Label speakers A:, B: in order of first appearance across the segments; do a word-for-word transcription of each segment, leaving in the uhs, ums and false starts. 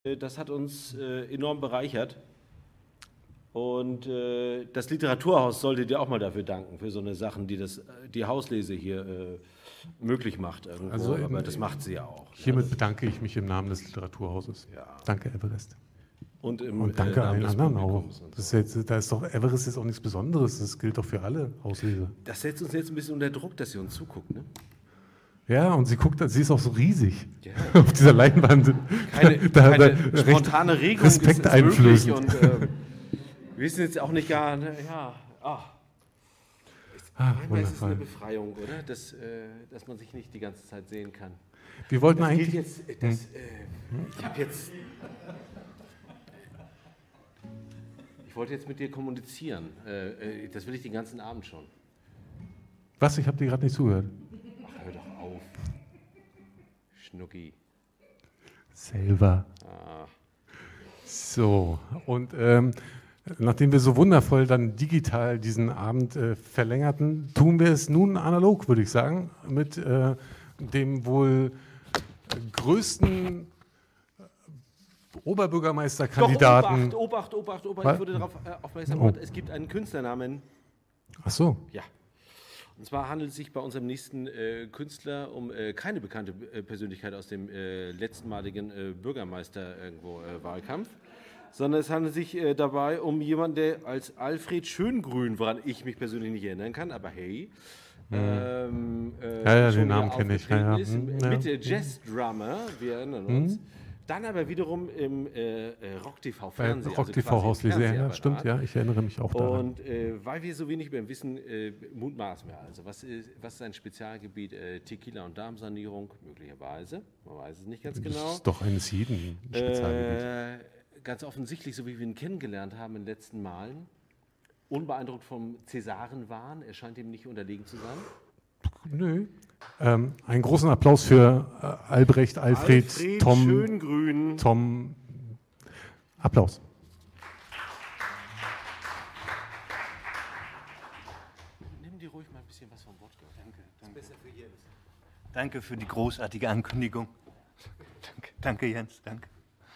A: Das hat uns äh, enorm bereichert. Und äh, das Literaturhaus sollte dir auch mal dafür danken, für so eine Sachen, die das, die Hauslese hier äh, möglich macht irgendwo. Also, aber das macht sie ja auch.
B: Hiermit bedanke ich mich im Namen des Literaturhauses.
A: Ja.
B: Danke, Everest.
A: Und, im,
B: und danke
A: äh,
B: allen anderen auch.
A: So.
B: Das ist jetzt, da ist doch, Everest ist auch nichts Besonderes, das gilt doch für alle Hausleser.
A: Das setzt uns jetzt ein bisschen unter Druck, dass sie uns zuguckt, ne?
B: Ja, und sie guckt, sie ist auch so riesig
A: ja.
B: auf dieser Leinwand.
A: Keine,
B: da,
A: keine
B: da
A: spontane Regung
B: Respekt
A: ist, ist
B: einflößend.
A: Und, äh, wir wissen jetzt auch nicht gar, ne, ja, ach.
B: Ah,
A: Manchmal ist es eine Befreiung, oder? Dass, äh, dass man sich nicht die ganze Zeit sehen kann.
B: Wir wollten
A: das
B: eigentlich...
A: Jetzt, das, äh, ich habe jetzt... Ich wollte jetzt mit dir kommunizieren. Äh, das will ich den ganzen Abend schon.
B: Was? Ich habe dir gerade nicht zugehört.
A: Ach, hör doch auf. Schnucki.
B: Selber.
A: Ah.
B: So, und ähm, nachdem wir so wundervoll dann digital diesen Abend äh, verlängerten, tun wir es nun analog, würde ich sagen, mit äh, dem wohl größten Oberbürgermeisterkandidaten.
A: Doch, Obacht, Obacht, Obacht, Obacht. Ich wurde darauf äh, aufmerksam gemacht, oh. Es gibt einen Künstlernamen.
B: Ach so.
A: Ja. Und zwar handelt es sich bei unserem nächsten äh, Künstler um äh, keine bekannte äh, Persönlichkeit aus dem äh, letztmaligen äh, Bürgermeister-Wahlkampf, äh, sondern es handelt sich äh, dabei um jemanden, der als Alfred Schöngrün, woran ich mich persönlich nicht erinnern kann, aber hey,
B: hm.
A: ähm, äh,
B: ja, ja, den Namen kenne ich. Ja, ja.
A: Ist,
B: hm,
A: mit
B: ja.
A: der Jazz-Drummer, wir erinnern uns. Hm. Dann aber wiederum im äh, Rock-T V-Fernsehen.
B: Rock-T V-Hauslese, also ja, stimmt, ja, ich erinnere mich auch daran.
A: Und äh, weil wir so wenig über ihn wissen, äh, mutmaßen wir also. Was ist, was ist sein Spezialgebiet? Äh, Tequila und Darmsanierung, möglicherweise. Man weiß es nicht ganz genau.
B: Das ist doch eines jeden Spezialgebiet.
A: Äh, ganz offensichtlich, so wie wir ihn kennengelernt haben in den letzten Malen, unbeeindruckt vom Cäsarenwahn. Er scheint ihm nicht unterlegen zu sein.
B: Nö. Ähm, einen großen Applaus für äh, Albrecht, Alfred,
A: Alfred
B: Tom.
A: Schöngrün.
B: Tom. Applaus.
A: Nimm dir ruhig mal ein bisschen was vom Wodka.
C: Danke. Danke. Das ist besser für Jens. Danke für die großartige Ankündigung. Danke, danke Jens, danke.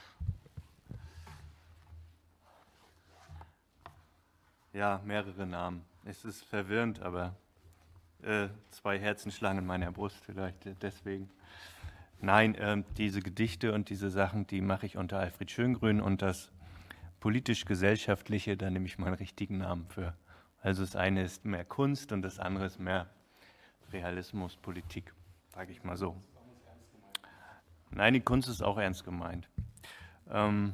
C: Ja, mehrere Namen. Es ist verwirrend, aber äh, zwei Herzen schlagen in meiner Brust vielleicht deswegen. Nein, äh, diese Gedichte und diese Sachen, die mache ich unter Alfred Schöngrün, und das politisch-gesellschaftliche, da nehme ich meinen richtigen Namen für. Also das eine ist mehr Kunst und das andere ist mehr Realismus, Politik, sage ich mal so. Nein, die Kunst ist auch ernst gemeint. Ähm,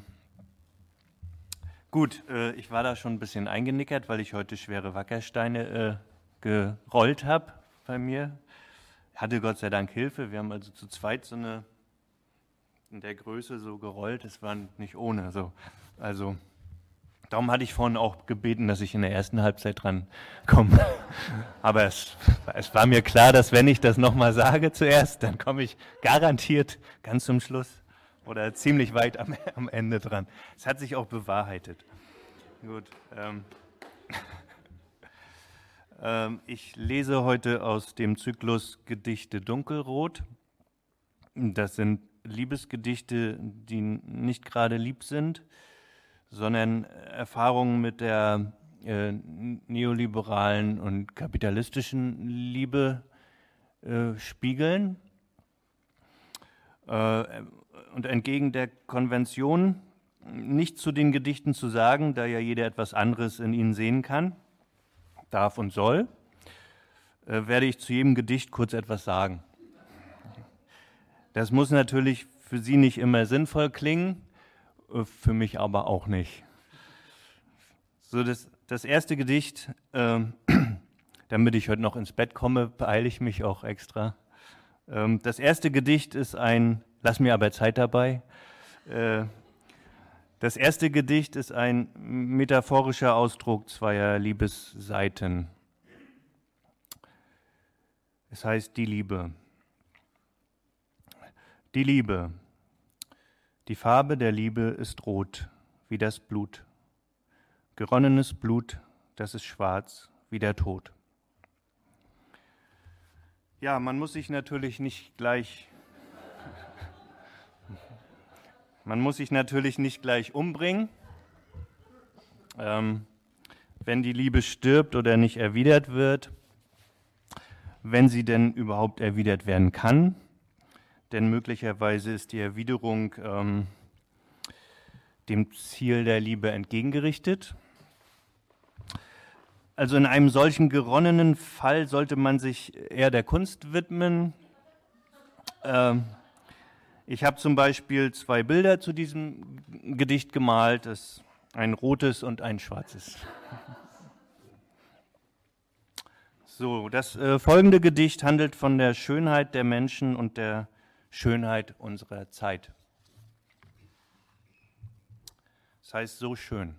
C: gut, äh, ich war da schon ein bisschen eingenickert, weil ich heute schwere Wackersteine äh, gerollt habe bei mir. Hatte Gott sei Dank Hilfe. Wir haben also zu zweit so eine in der Größe so gerollt. Es war nicht ohne. So. Also darum hatte ich vorhin auch gebeten, dass ich in der ersten Halbzeit dran komme. Aber es, es war mir klar, dass wenn ich das nochmal sage zuerst, dann komme ich garantiert ganz zum Schluss oder ziemlich weit am, am Ende dran. Es hat sich auch bewahrheitet. Gut. Ähm. Ich lese heute aus dem Zyklus Gedichte Dunkelrot. Das sind Liebesgedichte, die nicht gerade lieb sind, sondern Erfahrungen mit der äh, neoliberalen und kapitalistischen Liebe äh, spiegeln. Äh, und entgegen der Konvention nichts zu den Gedichten zu sagen, da ja jeder etwas anderes in ihnen sehen kann, darf und soll, äh, werde ich zu jedem Gedicht kurz etwas sagen. Das muss natürlich für Sie nicht immer sinnvoll klingen, äh, für mich aber auch nicht. So, das, das erste Gedicht, äh, damit ich heute noch ins Bett komme, beeile ich mich auch extra. Ähm, das erste Gedicht ist ein, lass mir aber Zeit dabei, äh, Das erste Gedicht ist ein metaphorischer Ausdruck zweier Liebesseiten. Es heißt die Liebe. Die Liebe. Die Farbe der Liebe ist rot, wie das Blut. Geronnenes Blut, das ist schwarz, wie der Tod. Ja, man muss sich natürlich nicht gleich Man muss sich natürlich nicht gleich umbringen, ähm, wenn die Liebe stirbt oder nicht erwidert wird, wenn sie denn überhaupt erwidert werden kann. Denn möglicherweise ist die Erwiderung ähm, dem Ziel der Liebe entgegengerichtet. Also in einem solchen geronnenen Fall sollte man sich eher der Kunst widmen. Ähm, ich habe zum Beispiel zwei Bilder zu diesem Gedicht gemalt, das ein rotes und ein schwarzes. So, das äh, folgende Gedicht handelt von der Schönheit der Menschen und der Schönheit unserer Zeit. Das heißt, so schön.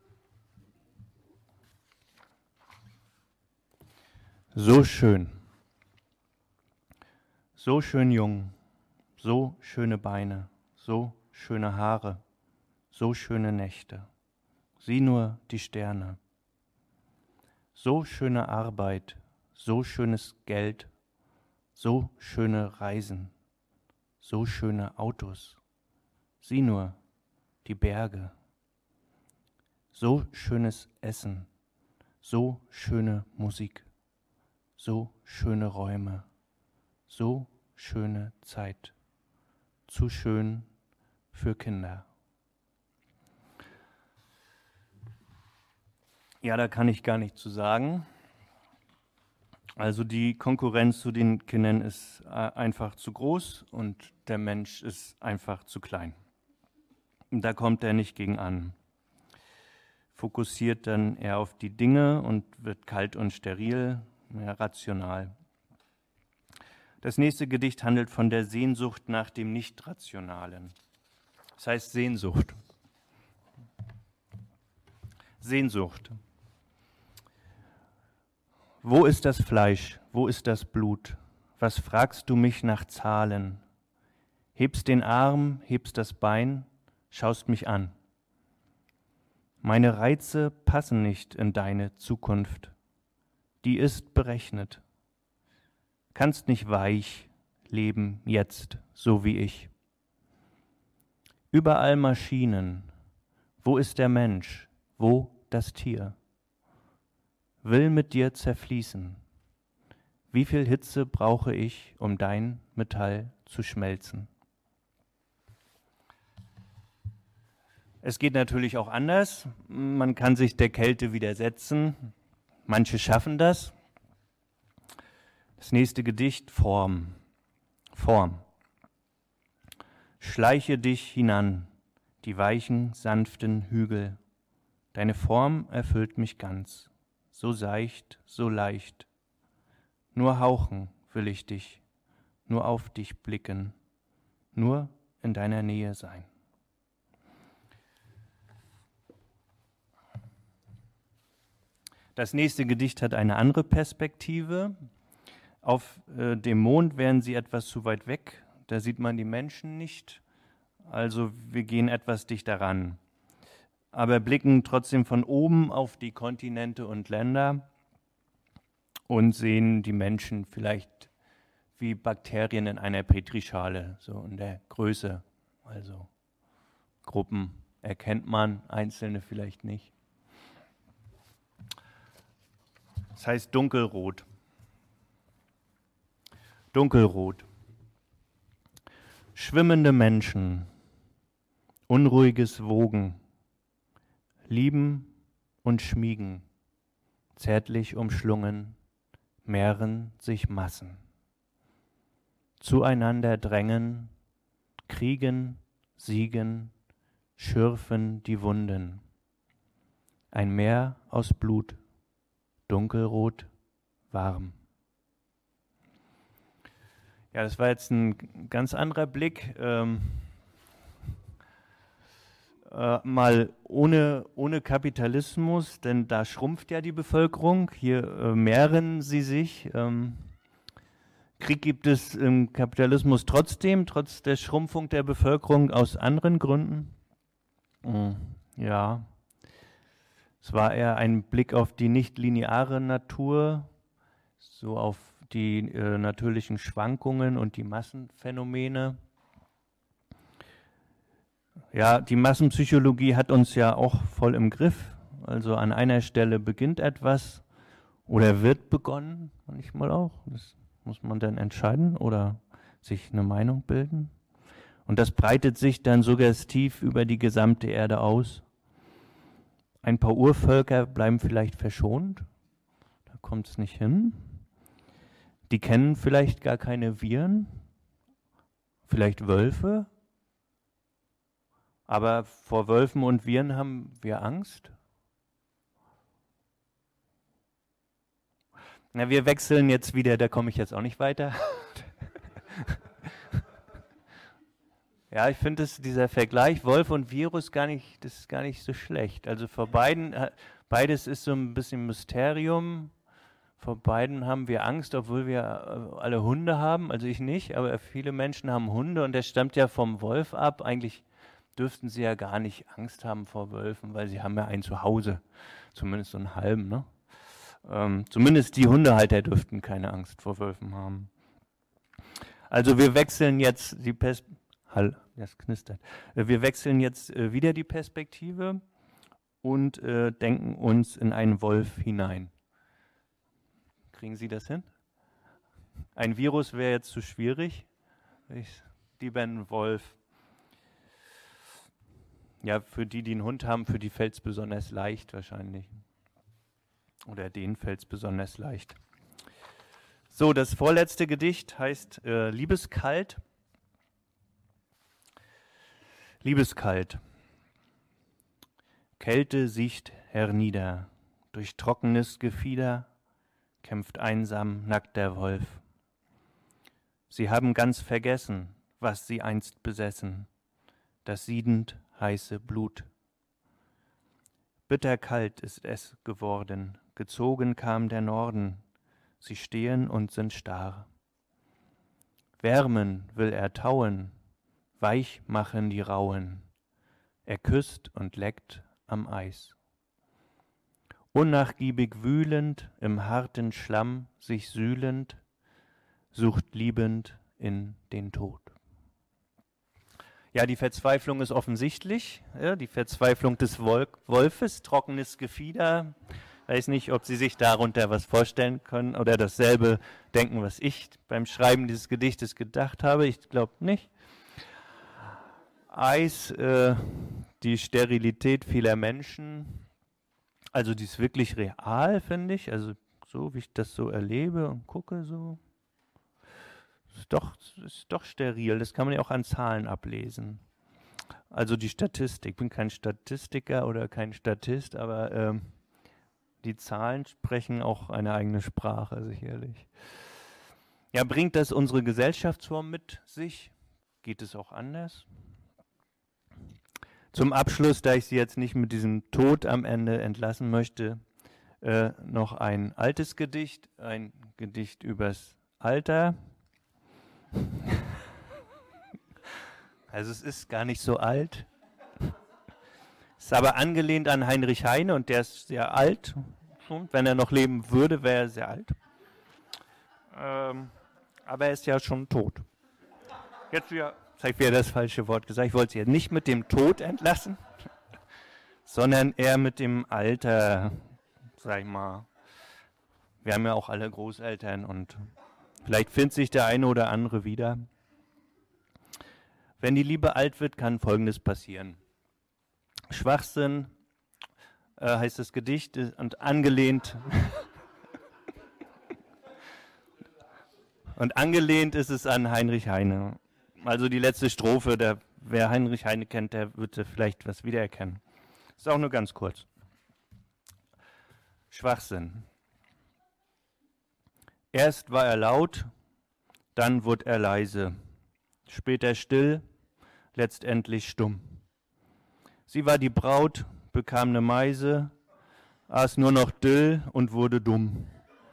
C: So schön. So schön jung, so schöne Beine, so schöne Haare, so schöne Nächte. Sieh nur die Sterne. So schöne Arbeit, so schönes Geld, so schöne Reisen, so schöne Autos. Sieh nur die Berge. So schönes Essen, so schöne Musik, so schöne Räume, so schöne Zeit, zu schön für Kinder. Ja, da kann ich gar nichts zu sagen. Also die Konkurrenz zu den Kindern ist einfach zu groß und der Mensch ist einfach zu klein. Da kommt er nicht gegen an. Fokussiert dann eher auf die Dinge und wird kalt und steril, mehr rational. Das nächste Gedicht handelt von der Sehnsucht nach dem Nicht-Rationalen. Das heißt Sehnsucht. Sehnsucht. Wo ist das Fleisch? Wo ist das Blut? Was fragst du mich nach Zahlen? Hebst den Arm, hebst das Bein, schaust mich an. Meine Reize passen nicht in deine Zukunft. Die ist berechnet. Kannst nicht weich leben jetzt, so wie ich. Überall Maschinen. Wo ist der Mensch? Wo das Tier? Will mit dir zerfließen. Wie viel Hitze brauche ich, um dein Metall zu schmelzen? Es geht natürlich auch anders. Man kann sich der Kälte widersetzen. Manche schaffen das. Das nächste Gedicht, Form. Form. Schleiche dich hinan, die weichen, sanften Hügel. Deine Form erfüllt mich ganz, so seicht, so leicht. Nur hauchen will ich dich, nur auf dich blicken, nur in deiner Nähe sein. Das nächste Gedicht hat eine andere Perspektive. Auf äh, dem Mond wären sie etwas zu weit weg, da sieht man die Menschen nicht, also wir gehen etwas dichter ran. Aber blicken trotzdem von oben auf die Kontinente und Länder und sehen die Menschen vielleicht wie Bakterien in einer Petrischale, so in der Größe. Also Gruppen erkennt man, einzelne vielleicht nicht. Das heißt dunkelrot. Dunkelrot. Schwimmende Menschen, unruhiges Wogen, lieben und schmiegen, zärtlich umschlungen, mehren sich Massen. Zueinander drängen, kriegen, siegen, schürfen die Wunden. Ein Meer aus Blut, dunkelrot, warm. Ja, das war jetzt ein ganz anderer Blick. Ähm, äh, mal ohne, ohne Kapitalismus, denn da schrumpft ja die Bevölkerung. Hier äh, mehren sie sich. Ähm, Krieg gibt es im Kapitalismus trotzdem, trotz der Schrumpfung der Bevölkerung aus anderen Gründen. Mhm. Ja, es war eher ein Blick auf die nicht-lineare Natur, so auf die äh, natürlichen Schwankungen und die Massenphänomene. Ja, die Massenpsychologie hat uns ja auch voll im Griff. Also an einer Stelle beginnt etwas oder wird begonnen, manchmal auch. Das muss man dann entscheiden oder sich eine Meinung bilden. Und das breitet sich dann suggestiv über die gesamte Erde aus. Ein paar Urvölker bleiben vielleicht verschont, da kommt es nicht hin. Die kennen vielleicht gar keine Viren, vielleicht Wölfe. Aber vor Wölfen und Viren haben wir Angst. Na, wir wechseln jetzt wieder, da komme ich jetzt auch nicht weiter. Ja, ich finde dieser Vergleich Wolf und Virus gar nicht, das ist gar nicht so schlecht. Also vor beiden, beides ist so ein bisschen Mysterium. Vor beiden haben wir Angst, obwohl wir alle Hunde haben. Also ich nicht, aber viele Menschen haben Hunde und das stammt ja vom Wolf ab. Eigentlich dürften sie ja gar nicht Angst haben vor Wölfen, weil sie haben ja einen zu Hause, zumindest so einen halben. Ne? Ähm, zumindest die Hundehalter dürften keine Angst vor Wölfen haben. Also wir wechseln jetzt die Perspektive. Hall, das knistert. Wir wechseln jetzt äh, wieder die Perspektive und äh, denken uns in einen Wolf hinein. Kriegen Sie das hin? Ein Virus wäre jetzt zu schwierig. Ich, lieber ein Wolf. Ja, für die, die einen Hund haben, für die fällt es besonders leicht wahrscheinlich. Oder denen fällt es besonders leicht. So, das vorletzte Gedicht heißt äh, Liebeskalt. Liebeskalt. Kälte siecht hernieder, durch trockenes Gefieder kämpft einsam nackt der Wolf. Sie haben ganz vergessen, was sie einst besessen, das siedend heiße Blut. Bitterkalt ist es geworden, gezogen kam der Norden, sie stehen und sind starr. Wärmen will er tauen, weich machen die Rauen, er küsst und leckt am Eis. Unnachgiebig wühlend, im harten Schlamm sich sühlend, sucht liebend in den Tod. Ja, die Verzweiflung ist offensichtlich, ja, die Verzweiflung des Wolfes, trockenes Gefieder. Ich weiß nicht, ob Sie sich darunter was vorstellen können oder dasselbe denken, was ich beim Schreiben dieses Gedichtes gedacht habe. Ich glaube nicht. Eis, äh, die Sterilität vieler Menschen, also die ist wirklich real, finde ich, also so wie ich das so erlebe und gucke, so ist doch, ist doch steril, das kann man ja auch an Zahlen ablesen. Also die Statistik, ich bin kein Statistiker oder kein Statist, aber ähm, die Zahlen sprechen auch eine eigene Sprache, sicherlich. Ja, bringt das unsere Gesellschaftsform mit sich? Geht es auch anders? Zum Abschluss, da ich Sie jetzt nicht mit diesem Tod am Ende entlassen möchte, äh, noch ein altes Gedicht, ein Gedicht übers Alter. Also es ist gar nicht so alt. Es ist aber angelehnt an Heinrich Heine und der ist sehr alt. Wenn er noch leben würde, wäre er sehr alt. Ähm, aber er ist ja schon tot. Jetzt wieder... Jetzt habe ich wieder das falsche Wort gesagt. Ich wollte Sie ja nicht mit dem Tod entlassen, sondern eher mit dem Alter, sag ich mal. Wir haben ja auch alle Großeltern und vielleicht findet sich der eine oder andere wieder. Wenn die Liebe alt wird, kann Folgendes passieren. Schwachsinn äh, heißt das Gedicht und angelehnt und angelehnt ist es an Heinrich Heine. Also die letzte Strophe, der, wer Heinrich Heine kennt, der wird vielleicht was wiedererkennen. Ist auch nur ganz kurz. Schwachsinn. Erst war er laut, dann wurde er leise, später still, letztendlich stumm. Sie war die Braut, bekam eine Meise, aß nur noch Dill und wurde dumm.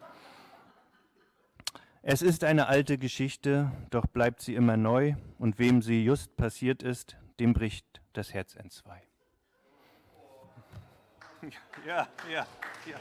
C: Es ist eine alte Geschichte, doch bleibt sie immer neu, und wem sie just passiert ist, dem bricht das Herz entzwei. Ja, ja, ja.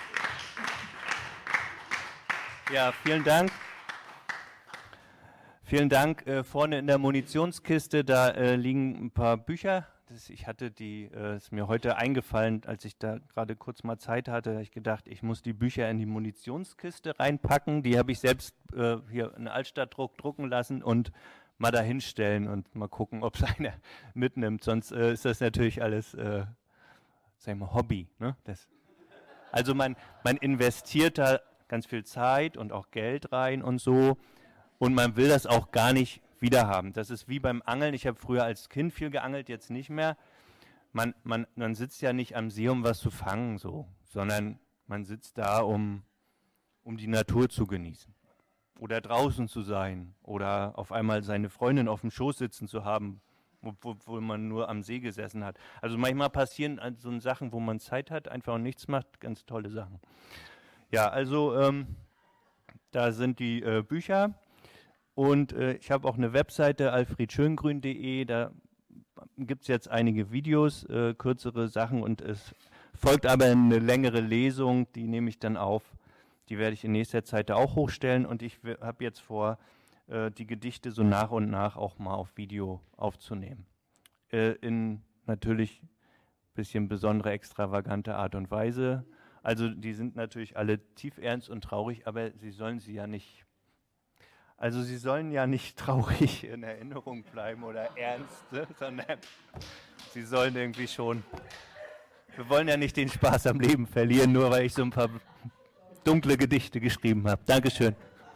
C: Ja, vielen Dank. Vielen Dank. Äh, vorne in der Munitionskiste, da äh, liegen ein paar Bücher. Das, ich hatte die, äh, ist mir heute eingefallen, als ich da gerade kurz mal Zeit hatte, habe ich gedacht, ich muss die Bücher in die Munitionskiste reinpacken. Die habe ich selbst äh, hier in Altstadtdruck drucken lassen und mal da hinstellen und mal gucken, ob es einer mitnimmt. Sonst äh, ist das natürlich alles, äh, sagen wir, Hobby. Ne? Das, also man, man investiert da ganz viel Zeit und auch Geld rein und so. Und man will das auch gar nicht wiederhaben. Das ist wie beim Angeln. Ich habe früher als Kind viel geangelt, jetzt nicht mehr. Man, man, man sitzt ja nicht am See, um was zu fangen, so, sondern man sitzt da, um, um die Natur zu genießen. Oder draußen zu sein. Oder auf einmal seine Freundin auf dem Schoß sitzen zu haben, obwohl man nur am See gesessen hat. Also manchmal passieren so Sachen, wo man Zeit hat, einfach und nichts macht, ganz tolle Sachen. Ja, also ähm, da sind die äh, Bücher. Und äh, ich habe auch eine Webseite, alfred schöngrün punkt de, da gibt es jetzt einige Videos, äh, kürzere Sachen und es folgt aber eine längere Lesung, die nehme ich dann auf. Die werde ich in nächster Zeit da auch hochstellen und ich habe jetzt vor, äh, die Gedichte so nach und nach auch mal auf Video aufzunehmen. Äh, in natürlich ein bisschen besondere, extravagante Art und Weise. Also die sind natürlich alle tiefernst und traurig, aber sie sollen sie ja nicht... Also sie sollen ja nicht traurig in Erinnerung bleiben oder ernst, ne? Sondern sie sollen irgendwie schon... Wir wollen ja nicht den Spaß am Leben verlieren, nur weil ich so ein paar dunkle Gedichte geschrieben habe. Dankeschön.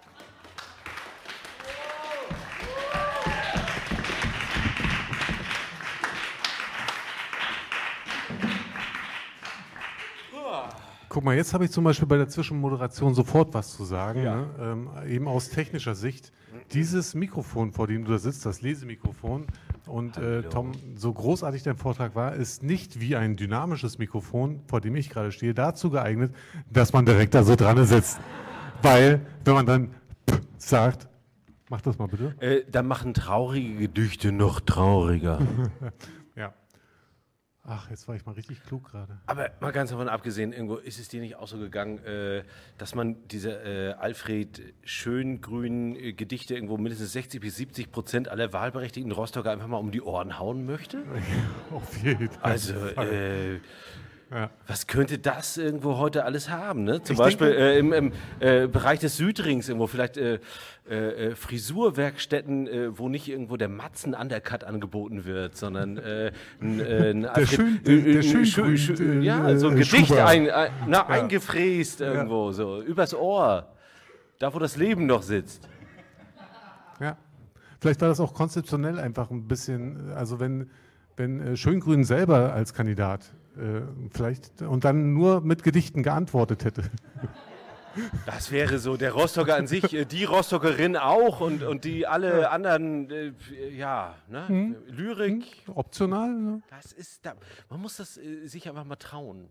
B: Guck mal, jetzt habe ich zum Beispiel bei der Zwischenmoderation sofort was zu sagen,
A: Ja.
B: ne? ähm, eben aus technischer Sicht. Dieses Mikrofon, vor dem du da sitzt, das Lesemikrofon, und äh, Tom, so großartig dein Vortrag war, ist nicht wie ein dynamisches Mikrofon, vor dem ich gerade stehe, dazu geeignet, dass man direkt da so dran sitzt. Weil, wenn man dann P sagt, mach das mal bitte.
A: Äh, dann machen traurige Gedichte noch trauriger.
B: Ja. Ach, jetzt war ich mal richtig klug gerade.
A: Aber mal ganz davon abgesehen, irgendwo ist es dir nicht auch so gegangen, äh, dass man diese äh, Alfred Schöngrün äh, Gedichte irgendwo mindestens sechzig bis siebzig Prozent aller wahlberechtigten Rostocker einfach mal um die Ohren hauen möchte?
B: Auf jeden Fall.
A: Also, äh,
B: Ja.
A: was könnte das irgendwo heute alles haben? Ne? Zum
B: Ich
A: Beispiel
B: denke-
A: äh, im, im äh, Bereich des Südrings irgendwo vielleicht äh, äh, Frisurwerkstätten, äh, wo nicht irgendwo der Matzen-Undercut angeboten wird, sondern äh, ein, äh, ein Alfred-
B: Schön- der- der
A: äh,
B: Schöngrün,
A: Schö- Schö-
B: äh,
A: ja, so ein
B: äh,
A: Gedicht
B: Schuber.
A: ein, ein, na, eingefräst irgendwo, so übers Ohr, da wo das Leben noch sitzt.
B: Ja. Vielleicht war das auch konzeptionell einfach ein bisschen, also wenn, wenn äh, Schöngrün selber als Kandidat äh, vielleicht und dann nur mit Gedichten geantwortet hätte.
A: Das wäre so der Rostocker an sich, äh, die Rostockerin auch und, und die alle anderen, äh, ja, ne? Lyrik.
B: Optional? Ne?
A: Das ist, da, man muss das äh, sich einfach mal trauen.